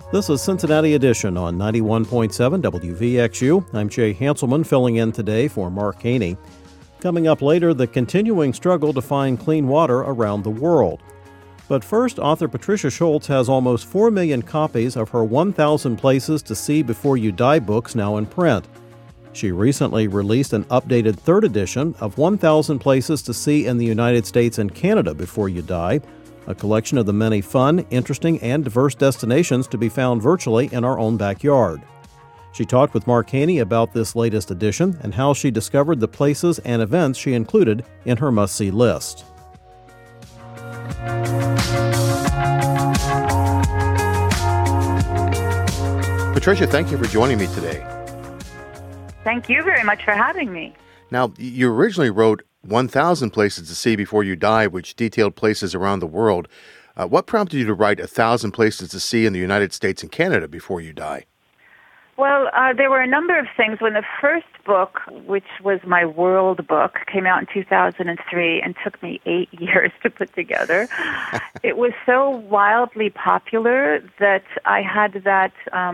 This is Cincinnati Edition on 91.7 WVXU. I'm Jay Hanselman filling in today for Mark Haney. Coming up later, the continuing struggle to find clean water around the world. But first, author Patricia Schultz has almost 4 million copies of her 1,000 Places to See Before You Die books now in print. She recently released an updated third edition of 1,000 Places to See in the United States and Canada Before You Die, a collection of the many fun, interesting, and diverse destinations to be found virtually in our own backyard. She talked with Mark Haney about this latest edition and how she discovered the places and events she included in her must-see list. Patricia, thank you for joining me today. Thank you very much for having me. Now, you originally wrote 1,000 Places to See Before You Die, which detailed places around the world. What prompted you to write 1,000 Places to See in the United States and Canada Before You Die? Well, there were a number of things. When the first book, which was my world book, came out in 2003 and took me 8 years to put together, it was so wildly popular that I had that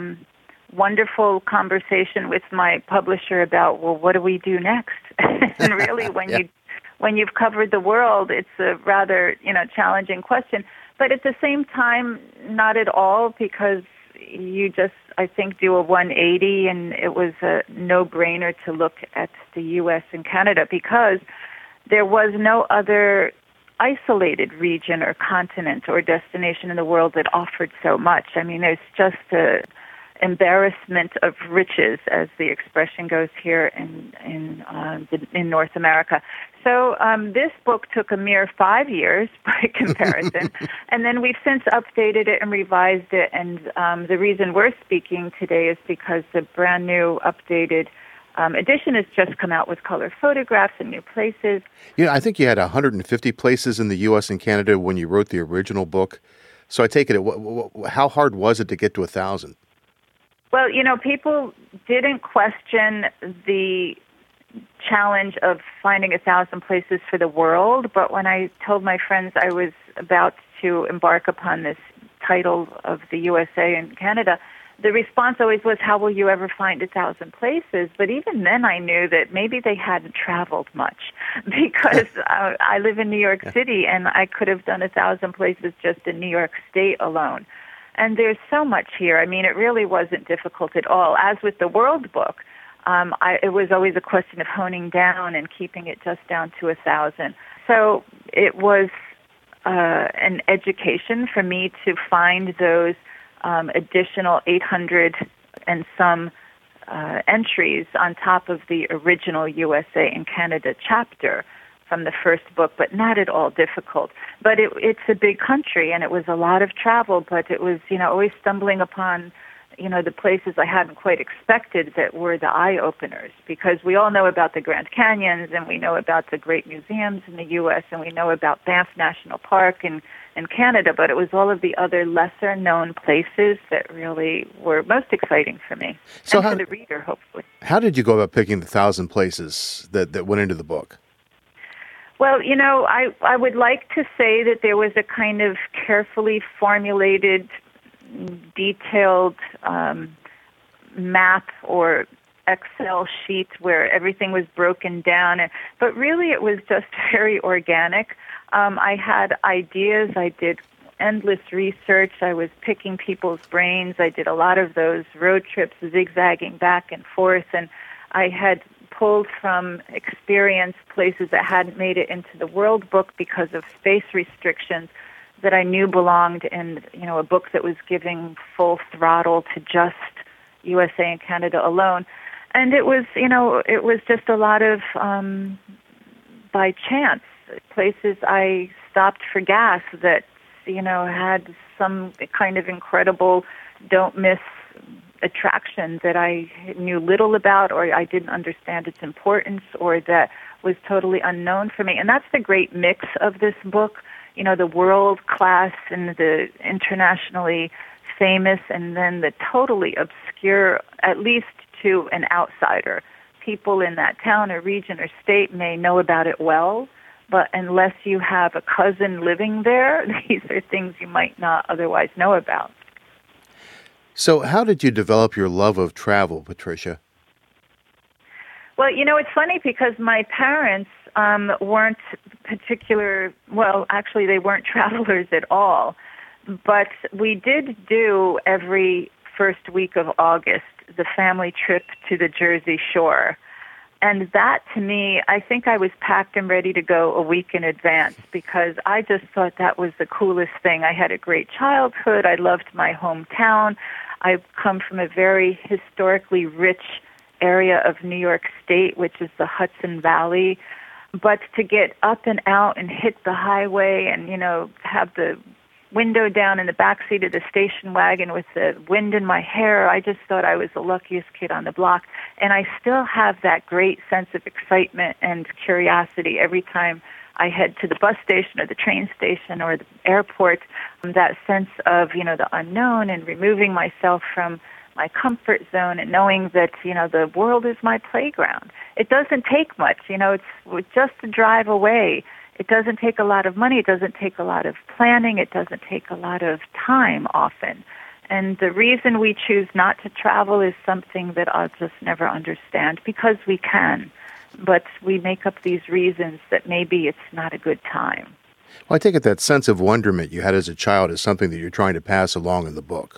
wonderful conversation with my publisher about, well, what do we do next? And really, when you've covered the world, it's a rather challenging question. But at the same time, not at all, because you just, I think, do a 180, and it was a no-brainer to look at the U.S. and Canada because there was no other isolated region or continent or destination in the world that offered so much. I mean, there's just a embarrassment of riches, as the expression goes here in North America. So this book took a mere 5 years by comparison, and then we've since updated it and revised it. And the reason we're speaking today is because the brand new updated edition has just come out with color photographs and new places. Yeah, I think you had 150 places in the U.S. and Canada when you wrote the original book. So I take it, how hard was it to get to 1,000? Well, people didn't question the challenge of finding 1,000 places for the world, but when I told my friends I was about to embark upon this title of the USA and Canada, the response always was, how will you ever find 1,000 places? But even then I knew that maybe they hadn't traveled much because I live in New York City and I could have done 1,000 places just in New York State alone. And there's so much here. I mean, it really wasn't difficult at all. As with the World Book, it was always a question of honing down and keeping it just down to 1,000. So it was an education for me to find those additional 800 and some entries on top of the original USA and Canada chapter from the first book, but not at all difficult. But it's a big country, and it was a lot of travel, but it was, always stumbling upon, the places I hadn't quite expected that were the eye-openers, because we all know about the Grand Canyons, and we know about the great museums in the U.S., and we know about Banff National Park in Canada, but it was all of the other lesser-known places that really were most exciting for me, and for the reader, hopefully. How did you go about picking the 1,000 places that went into the book? Well, I would like to say that there was a kind of carefully formulated, detailed map or Excel sheet where everything was broken down. But really it was just very organic. I had ideas. I did endless research. I was picking people's brains. I did a lot of those road trips, zigzagging back and forth, and I had pulled from experience places that hadn't made it into the World Book because of space restrictions that I knew belonged in, a book that was giving full throttle to just USA and Canada alone. And it was, it was just a lot of by chance places I stopped for gas that, had some kind of incredible don't miss attraction that I knew little about, or I didn't understand its importance, or that was totally unknown for me. And that's the great mix of this book, the world class and the internationally famous, and then the totally obscure, at least to an outsider. People in that town or region or state may know about it well, but unless you have a cousin living there, these are things you might not otherwise know about. So how did you develop your love of travel, Patricia? Well, it's funny because my parents weren't actually they weren't travelers at all. But we did do every first week of August the family trip to the Jersey Shore. And that, to me, I think I was packed and ready to go a week in advance because I just thought that was the coolest thing. I had a great childhood. I loved my hometown. I come from a very historically rich area of New York State, which is the Hudson Valley. But to get up and out and hit the highway and, have the window down in the backseat of the station wagon with the wind in my hair, I just thought I was the luckiest kid on the block. And I still have that great sense of excitement and curiosity every time I head to the bus station or the train station or the airport, that sense of, the unknown and removing myself from my comfort zone and knowing that, the world is my playground. It doesn't take much, it's just a drive away. It doesn't take a lot of money. It doesn't take a lot of planning. It doesn't take a lot of time often. And the reason we choose not to travel is something that I'll just never understand because we can. But we make up these reasons that maybe it's not a good time. Well, I take it that sense of wonderment you had as a child is something that you're trying to pass along in the book.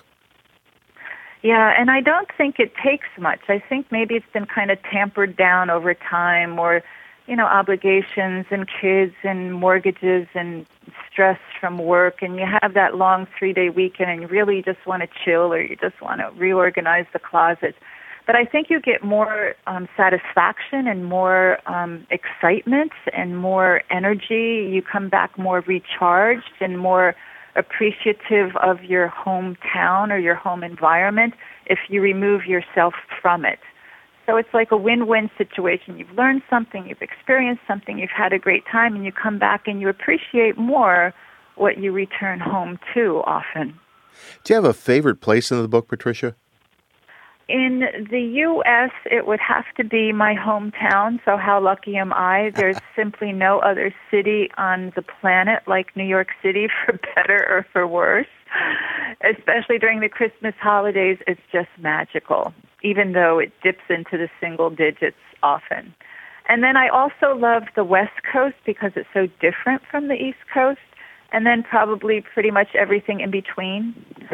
Yeah, and I don't think it takes much. I think maybe it's been kind of tampered down over time or obligations and kids and mortgages and stress from work, and you have that long 3-day weekend and you really just want to chill or you just want to reorganize the closet. But I think you get more satisfaction and more excitement and more energy. You come back more recharged and more appreciative of your hometown or your home environment if you remove yourself from it. So it's like a win-win situation. You've learned something, you've experienced something, you've had a great time, and you come back and you appreciate more what you return home to often. Do you have a favorite place in the book, Patricia? In the U.S., it would have to be my hometown, so how lucky am I? There's simply no other city on the planet like New York City, for better or for worse. Especially during the Christmas holidays, it's just magical, even though it dips into the single digits often. And then I also love the West Coast because it's so different from the East Coast. And then probably pretty much everything in between.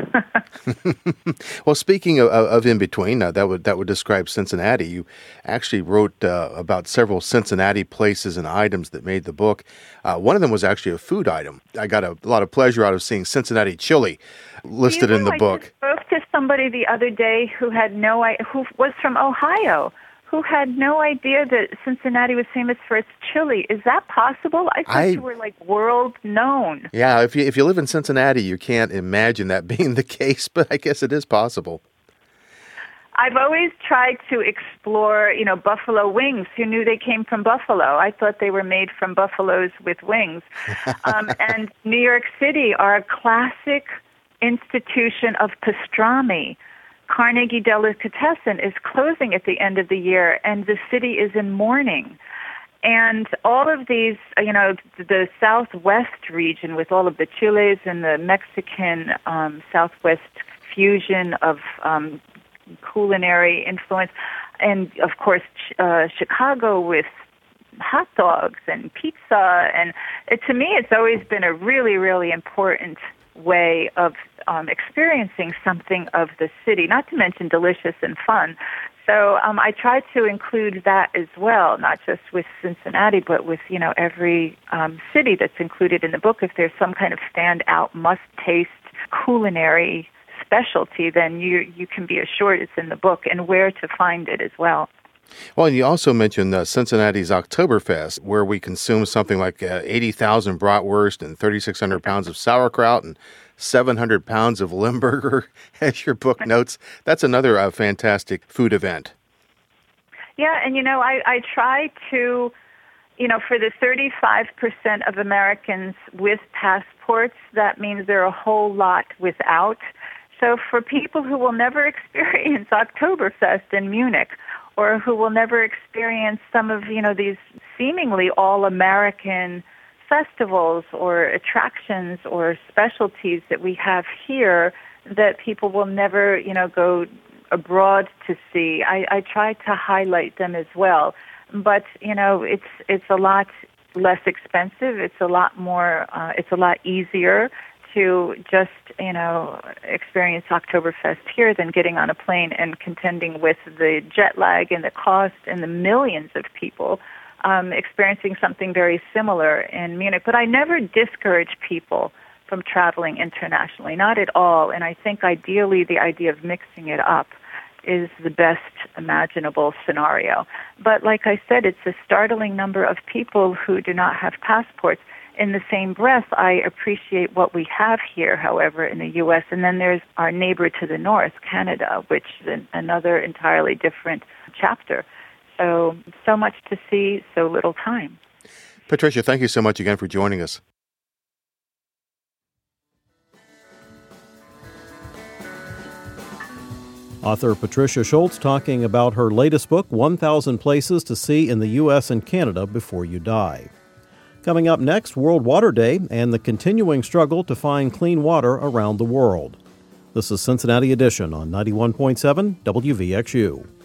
Well, speaking of in between, that would describe Cincinnati. You actually wrote about several Cincinnati places and items that made the book. One of them was actually a food item. I got a lot of pleasure out of seeing Cincinnati chili listed in the book. I spoke to somebody the other day who was from Ohio, who had no idea that Cincinnati was famous for its chili. Is that possible? I thought you were like world known. Yeah, if you live in Cincinnati, you can't imagine that being the case, but I guess it is possible. I've always tried to explore, buffalo wings. Who knew they came from Buffalo? I thought they were made from buffaloes with wings. And New York City, our classic institution of pastrami, Carnegie Delicatessen, is closing at the end of the year, and the city is in mourning. And all of these, the Southwest region with all of the chiles and the Mexican Southwest fusion of culinary influence, and of course Chicago with hot dogs and pizza. And to me, it's always been a really, really important way of experiencing something of the city, not to mention delicious and fun. So I try to include that as well, not just with Cincinnati, but with, every city that's included in the book. If there's some kind of standout, must-taste culinary specialty, then you can be assured it's in the book and where to find it as well. Well, and you also mentioned Cincinnati's Oktoberfest, where we consume something like 80,000 bratwurst and 3,600 pounds of sauerkraut and 700 pounds of Limburger, as your book notes. That's another fantastic food event. Yeah, and I try to, for the 35% of Americans with passports, that means there are a whole lot without. So for people who will never experience Oktoberfest in Munich, or who will never experience some of, these seemingly all-American festivals or attractions or specialties that we have here, that people will never, go abroad to see. I try to highlight them as well. But, it's a lot less expensive. It's a lot more, it's a lot easier to just, experience Oktoberfest here than getting on a plane and contending with the jet lag and the cost and the millions of people experiencing something very similar in Munich. But I never discourage people from traveling internationally, not at all. And I think ideally the idea of mixing it up is the best imaginable scenario. But like I said, it's a startling number of people who do not have passports. In the same breath, I appreciate what we have here, however, in the U.S. And then there's our neighbor to the north, Canada, which is another entirely different chapter. So much to see, so little time. Patricia, thank you so much again for joining us. Author Patricia Schultz talking about her latest book, 1,000 Places to See in the U.S. and Canada Before You Die. Coming up next, World Water Day and the continuing struggle to find clean water around the world. This is Cincinnati Edition on 91.7 WVXU.